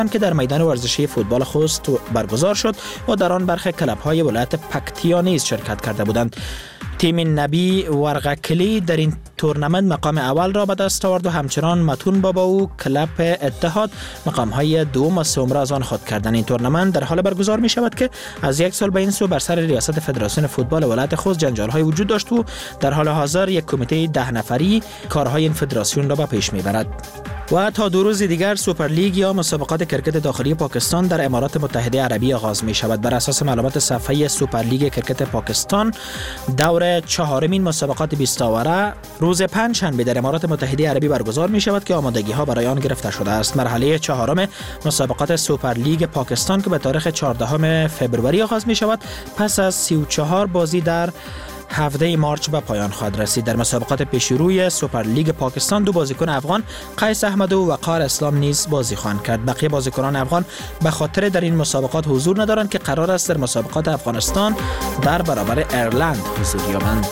که در میدان ورزشی فوتبال خوست برگزار شد و در آن برخی کلب‌های ولایت پکتیا نیز شرکت کرده بودند. تیم نبی ورغکلی در این تورنمنت مقام اول را به دست آورد و همچنان متون بابا و کلب اتحاد مقام‌های دوم و سوم را از آن خود کردند. این تورنمنت در حال برگزار می شود که از یک سال به این سو بر سر ریاست فدراسیون فوتبال ولایت خوست جنجال‌های وجود داشت و در حال حاضر یک کمیته 10 نفری کارهای این فدراسیون را به پیش می‌برد. و تا 2 روز دیگر سوپر لیگ یا مسابقات کرکت داخلی پاکستان در امارات متحده عربی آغاز می شود. بر اساس معلومات صفحه سوپر لیگ کرکت پاکستان دور 4مین مسابقات 20 آوره روز پنجشنبه در امارات متحده عربی برگزار می شود که آمادگی ها برای آن گرفته شده است. مرحله 4 مسابقات سوپر لیگ پاکستان که به تاریخ 14 فوریه آغاز می شود پس از 34 بازی در 17 مارچ به پایان خواهد رسید. در مسابقات پیشروی سوپر لیگ پاکستان 2 بازیکن افغان قیس احمد و وقار اسلام نیز بازی خواهند کرد. بقیه بازیکنان افغان به خاطر در این مسابقات حضور ندارند که قرار است در مسابقات افغانستان در برابر ایرلند حضور یابند.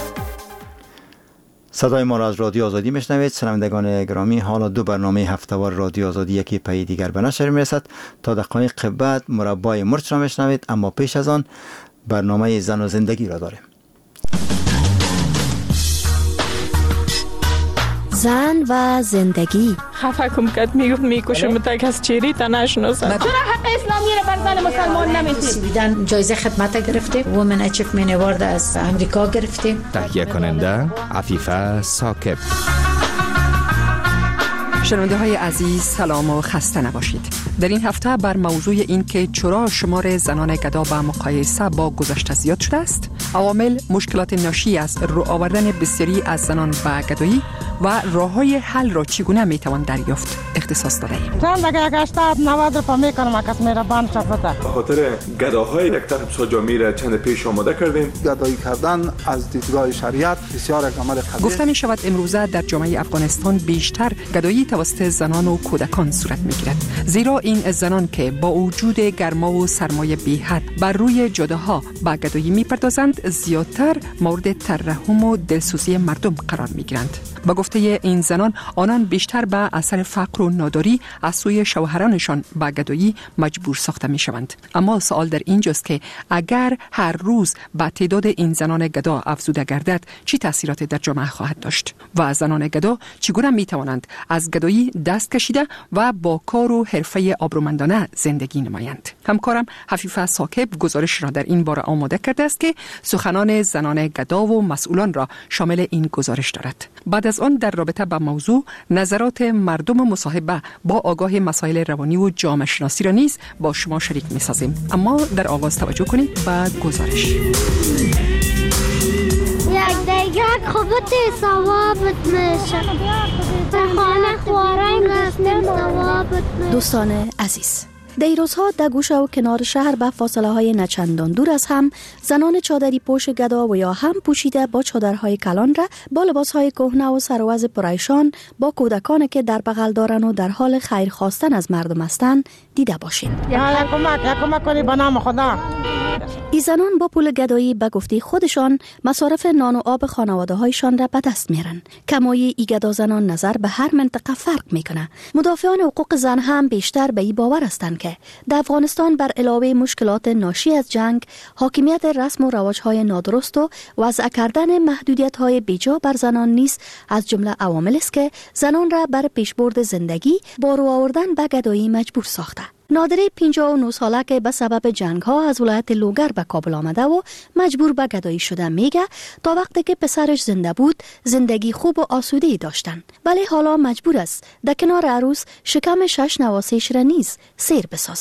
صدای ما را از رادیو آزادی میشنوید. شنوندگان گرامی، حالا 2 برنامه هفته‌وار رادیو آزادی یکی پی دیگر به نشر میرسد. تا دقایق بعد مربای مرچ را میشنوید، اما پیش از آن برنامه زن و زندگی را داریم. زن و زندگی. خفه کم کد میکشم تا کس چیری تا نشناسم. چرا حق اسلامی رو بر زن مسلمان نمیدید؟ سویدن جایزه خدمت گرفته، وومن اچیومنت اوارد از امریکا گرفته. تهیه کننده عفیفه ثاقب. شنونده های عزیز، سلام و خسته نباشید. در این هفته بر موضوع این که چرا شمار زنان گدا به مقایسه با گذشته زیاد شده است، عوامل مشکلات ناشی از رو آوردن بسیاری از زنان به گدایی و راه‌های حل را چگونه میتوان دریافت اختصاص داده ایم. چند دیگه 80 روپا میکنم کس مهربان شفته. به خاطر گداهای یک طرف ساجامی را چند پیش آماده کردیم. گدایی کردن از دیدگاه شریعت بسیار عمل قبیح. گفته می شود امروزه در جامعه افغانستان بیشتر گدایی توسط زنان و کودکان صورت میگیرد، زیرا این زنان که با وجود گرما و سرمایه بی‌حد بر روی جاده‌ها به گدایی میپردازند زیادتر مورد ترحم و دلسوزی مردم قرار میگیرند. با گفته این زنان، آنان بیشتر به اثر فقر و ناداری از سوی شوهرانشان به گدایی مجبور ساخته می شوند. اما سوال در اینجاست که اگر هر روز به تعداد این زنان گدا افزوده گردد چه تاثیراتی در جامعه خواهد داشت و زنان گدا چگونه می توانند از گدایی دست کشیده و با کار و حرفه آبرومندانه زندگی نمایند. همکارم عفیفه ثاقب گزارش را در این باره آماده کرده است که سخنان زنان گدا و مسئولان را شامل این گزارش دارد. بعد از آن در رابطه با موضوع نظرات مردم مصاحبه با آگاه مسائل روانی و جامعه شناسی را نیز با شما شریک می سازیم. اما در آغاز توجه کنید به گزارش. یک دیگر خوبت ثوابت میشه. خانه خوارنگ رستیم ثوابت میشه. دوستان عزیز، در روزها در گوشه و کنار شهر به فاصله های نچندان دور از هم زنان چادری پوش گدا و یا هم پوشیده با چادرهای کلان را با لباسهای کهنه و سروز پریشان با کودکان که در بغل دارن و در حال خیر خواستن از مردم هستند دیده باشین. یا کمک کنی به نام خدا. این زنان با پول گدایی به گفته خودشان مصارف نان و آب خانواده هایشان را به دست میرن. کمایی ای گدا زنان نظر به هر منطقه فرق میکنه. مدافعان حقوق زن هم بیشتر به این باور هستند که در افغانستان بر علاوه مشکلات ناشی از جنگ، حاکمیت رسم و رواج‌های نادرست و وضع کردن محدودیت‌های بیجا بر زنان نیز از جمله عوامل است که زنان را بر پیشبرد زندگی با رو آوردن به گدایی مجبور ساخته. نادره 59 ساله که به سبب جنگ ها از ولایت لوگر به کابل آمده و مجبور به گدایی شده میگه تا وقتی که پسرش زنده بود زندگی خوب و آسوده‌ای داشتن، ولی حالا مجبور است در کنار عروس شکم 6 نواسیش را نیز سیر بسازه.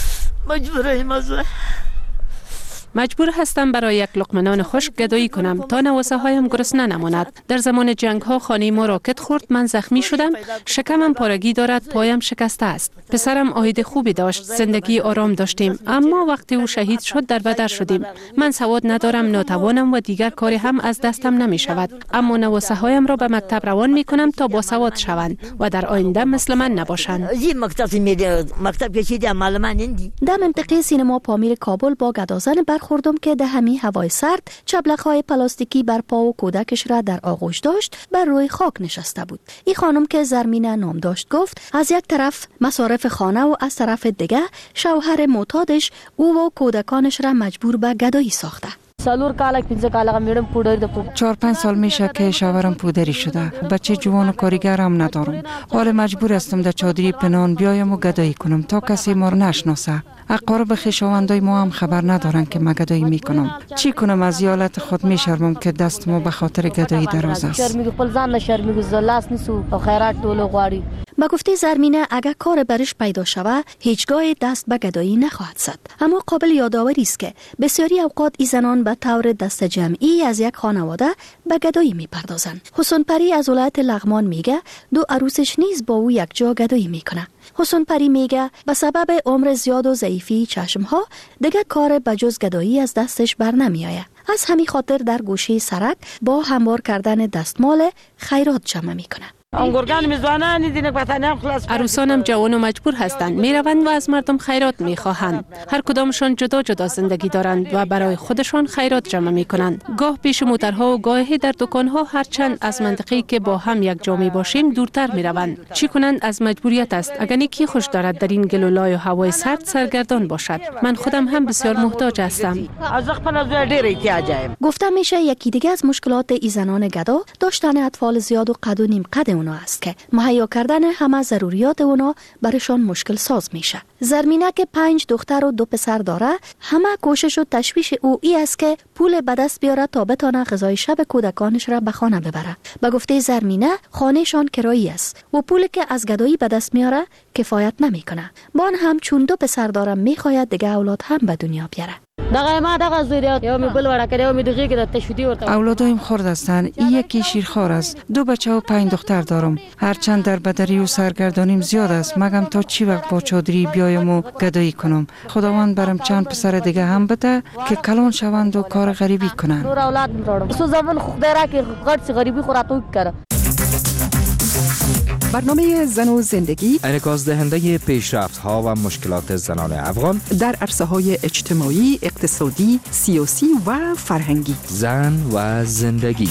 مجبور هستم برای یک لقمه نان خشک گدایی کنم تا نواسه هایم گرسنه نماند. در زمان جنگ ها خانه ما راکت خورد، من زخمی شدم، شکمم پارگی دارد، پایم شکسته است. پسرم عاید خوبی داشت، زندگی آرام داشتیم، اما وقتی او شهید شد در بدر شدیم. من سواد ندارم، ناتوانم و دیگر کاری هم از دستم نمی شود، اما نواسه هایم را به مکتب روان می کنم تا با سواد شوند و در آینده مثل من نباشند. در منطقه سینما پامیر کابل با گدازن خوردم که ده همی هوای سرد چبلق‌های پلاستیکی بر پا و کودکش را در آغوش داشت بر روی خاک نشسته بود. این خانم که زرمینه نام داشت گفت از یک طرف مصارف خانه و از طرف دیگه شوهر معتادش او و کودکانش را مجبور به گدایی ساخته. 4-5 سال میشه که شوهرم پودری شده. بچه جوان و کارگرم ندارم. حال مجبور هستم در چادری پنهان بیایم و گدایی کنم تا کسی ما رو نشناسه. اقارب خویشاوندای ما هم خبر ندارن که ما گدایی میکنم. چی کنم؟ از یالت خود میشرمم که دست ما به خاطر گدایی دراز است. با گفته زرمینه اگر کار برش پیدا شوه هیچگاه دست به گدایی نخواهد زد. اما قابل یادآوری است که بسیاری اوقات این زنان به طور دست جمعی از یک خانواده به گدایی میپردازند. حسن پری از ولایت لغمان میگه 2 عروسش نیز با او یک جا گدایی میکنه. حسن پری میگه به سبب عمر زیاد و ضعیفی چشمها دیگه کار بجز گدایی از دستش بر نمیآید. از همین خاطر در گوشه سرک با هموار کردن دستمال خیرات جمع میکنه. عروسانم جوان و مجبور هستند میروند و از مردم خیرات میخواهند. هر کدامشان جدا جدا زندگی دارند و برای خودشان خیرات جمع میکنند. گاه پیش موترها و گاهی در دکانها، هرچند از منطقه‌ای که با هم یک جا می باشیم دورتر میروند. چی کنند؟ از مجبوریت است. اگر کی خوش دارد در این گلولای و هوای سرد سرگردان باشد. من خودم هم بسیار محتاج هستم. گفته میشه یکی دیگه از مشکلات ای زنان گدا داشتن اطفال زیاد و قد و نیم قد اونا است که مهیا کردن همه ضروریات اونا برشان مشکل ساز میشه. زرمینه که 5 دختر و 2 پسر داره، همه کوشش و تشویش او ای است که پول به دست بیاره تا بتونه غذای شب کودکانش را به خانه ببره. به گفته زرمینه خانهشان کرایی است و پولی که از گدایی به دست میاره کفایت نمیکنه. بان هم چون 2 پسر داره میخواید دیگه اولاد هم به دنیا بیاره. اولادایم خرد هستند. این یکی شیرخوار است. 2 بچه و 5 دختر دارم. هرچند در بدری و سرگردانیم زیاد است، مگم تا چی وقت با چادری بیایم و گدایی کنم. خداوند برم چند پسر دیگه هم بده که کلان شوند و کار غریبی کنند. برنامه زن و زندگی انعکاس دهنده پیشرفت‌ها و مشکلات زنان افغان در عرصه‌های اجتماعی، اقتصادی، سیاسی و فرهنگی. زن و زندگی.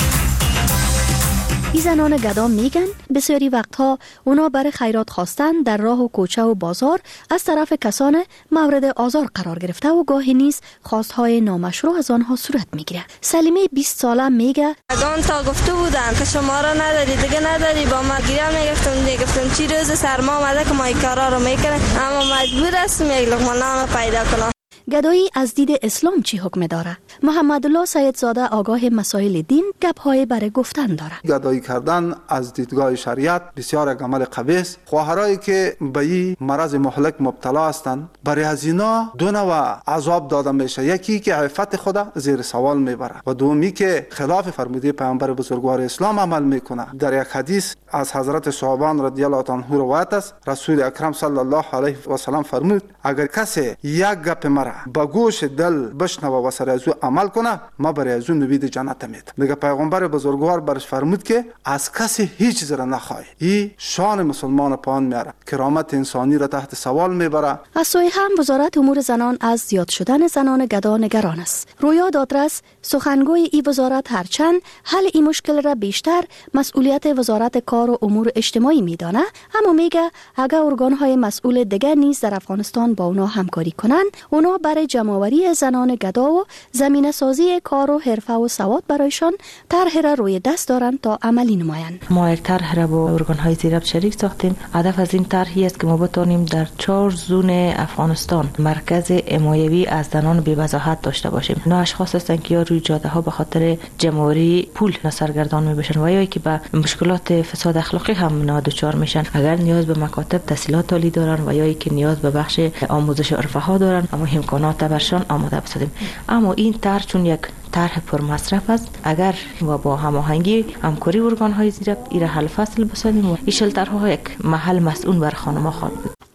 این زنان گدا میگن بسیاری وقتها اونا برای خیرات خواستن در راه و کوچه و بازار از طرف کسان مورد آزار قرار گرفته و گاهی نیز خواستهای نامشروع از آنها صورت میگیره. سلیمه 20 ساله میگه اگان تا گفته بودن که شما را نداری دیگه نداری، با ما گیرم میگفتم چی روز سرما آمده که ما این کارا رو میکنه، اما مجبور هستم یک لقمه نان پیدا کنم. گدایی از دید اسلام چی حکم داره؟ محمدالله سیدزاده آگاه مسائل دین گپ‌های برای گفتن داره. گدایی کردن از دیدگاه شریعت بسیار یک عمل قبیح است. خواهرایی که به این مرض مهلک مبتلا هستند برای از اینا 2 نوع عذاب داده میشه. یکی که عفت خدا زیر سوال میبره و دومی که خلاف فرموده پیامبر بزرگوار اسلام عمل میکنه. در یک حدیث از حضرت صحابان رضی الله عنهم روایت است، رسول اکرم صلی الله علیه و سلم فرمود اگر کسی یک گپ مرا با گوش دل بشنوه و سر از او عمل کنه، ما برای از او نوید جنت میدم. دیگه پیغمبر بزرگوار برش فرمود که از کسی هیچ چیز را نخواه. این شان مسلمان پایین میاره، کرامت انسانی را تحت سوال میبره. از سوی هم وزارت امور زنان از زیاد شدن زنان گدا نگران است. رویا دادرس سخنگوی این وزارت هرچند حل این مشکل را بیشتر مسئولیت وزارت کار و امور اجتماعی میدانه، اما میگه اگر ارگان‌های مسئول دیگر نیز در افغانستان با اونا همکاری کنند، اونا برای جمع‌آوری زنان گدا و زمینه سازی کار و حرفه و سواد برایشان طرح را روی دست دارند تا عملی نمایند. ما یک طرح را با ارگان‌های زیربط شریک ساختیم. هدف از این طرحی است که ما بتوانیم در 4 زون افغانستان مرکز حمایوی از زنان بی‌وضاحت داشته باشیم. اینا اشخاص هستند که یا روی جاده‌ها به خاطر جمع‌آوری پول سرگردان می‌بشن و یا که به مشکلات فساد اخلاقی هم دچار میشن. اگر نیاز به مکاتب تحصیلات عالی دارن و یا که نیاز به بخش آموزش حرفه‌ها دارن، اما امکانات برشان آماده بسازیم. اما این طرح چون یک طرح پر مصرف است، اگر و با هماهنگی همکاری ارگان‌های زیربط این حل فصل بسازیم و این شلترها یک محل مسئول بر خانم‌ها خواهد بود.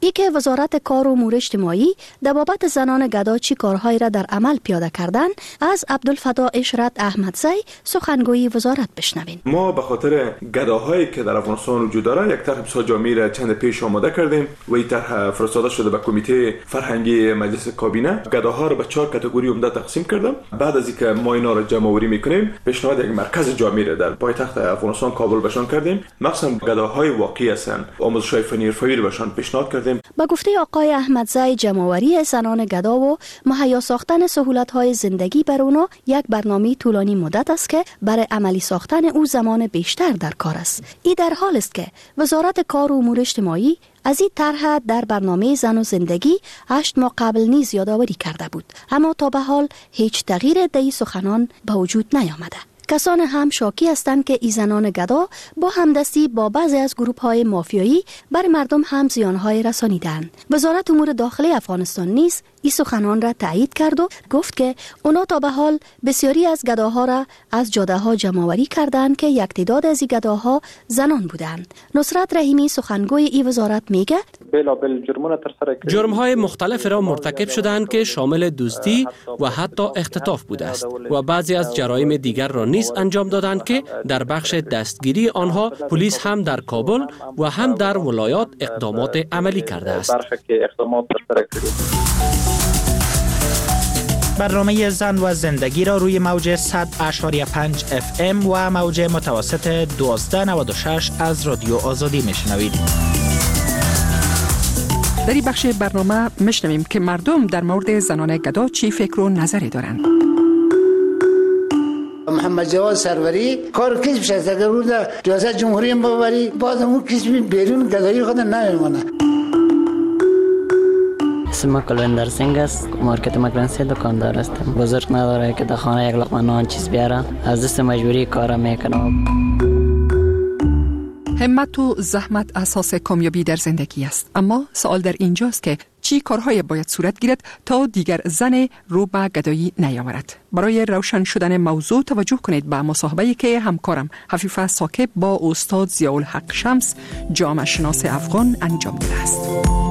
ای که وزارت کار و امور اجتماعی در بابت زنان گدا چی کارهایی را در عمل پیاده کردن، از عبدالفتا اشرت احمدزی سخنگوی وزارت بشنوین. ما به خاطر گداهایی که در افغانستان وجود داره یک طرح بسیار جامع را چند پیش آماده کردیم و این طرح فرستاده شده به کمیته فرهنگی مجلس کابینه. گداها را به 4 کاتگوری عمده تقسیم کردم. بعد از اینکه ما اینا را جمع آوری میکنیم، پیشنهاد یک مرکز جامع را در پایتخت افغانستان کابل بهشان کردیم. مخصوصا گداهای واقعی هستند، آموزش‌های فنی حرفه‌ای را بهشان پیشنهاد کردیم. با گفته آقای احمدزی، جمع‌آوری زنان گدا و مهیا ساختن سهولت‌های زندگی بر اونا یک برنامه طولانی مدت است که برای عملی ساختن او زمان بیشتر در کار است. این در حال است که وزارت کار و امور اجتماعی از این طرح در برنامه زن و زندگی 8 ماه قبل نیز یادآوری کرده بود، اما تا به حال هیچ تغییر در این سخنان به وجود نیامده. کسان هم شاکی هستند که این زنان گدا با همدستی با بعضی از گروه‌های مافیایی بر مردم هم زیان‌های رسانیدند. وزارت امور داخلی افغانستان نیز این سخنان را تایید کرد و گفت که اونا تا به حال بسیاری از گداها را از جاده‌ها جمع‌آوری کردند که یک تعداد از این گداها زنان بودند. نصرت رحیمی سخنگوی این وزارت میگه جرم‌های مختلف را مرتکب شدند که شامل دزدی و حتی اختطاف بوده است و بعضی از جرایم دیگر را نیز انجام دادند که در بخش دستگیری آنها پلیس هم در کابل و هم در ولایات اقدامات عملی کرده است. برنامه زن و زندگی را روی موج 100.5 FM و موج متوسط 1296 از رادیو آزادی میشنوید. در این بخش برنامه میشنویم که مردم در مورد زنان گدا چی فکر و نظری دارند. محمد جواد سروری کار کس بشه اگر بود ریاست جمهوری هم باوری باز اون کسی بیرون گدایی خود نمیمونه. اسم کلوندر سینگ است. مارکت مکرنسی دکاندار هستم. بزرگ نداره که در خانه یک لقمه نان چیز بیاره، از دست مجبوری کار میکنم. همت و زحمت اساس کامیابی در زندگی است، اما سوال در اینجاست که چی کارهای باید صورت گیرد تا دیگر زن رو به گدایی نیاورد. برای روشن شدن موضوع توجه کنید به مصاحبه‌ای که همکارم حفیفه ساکب با استاد ضیاءالحق شمس، جامعه شناس افغان انجام داده است.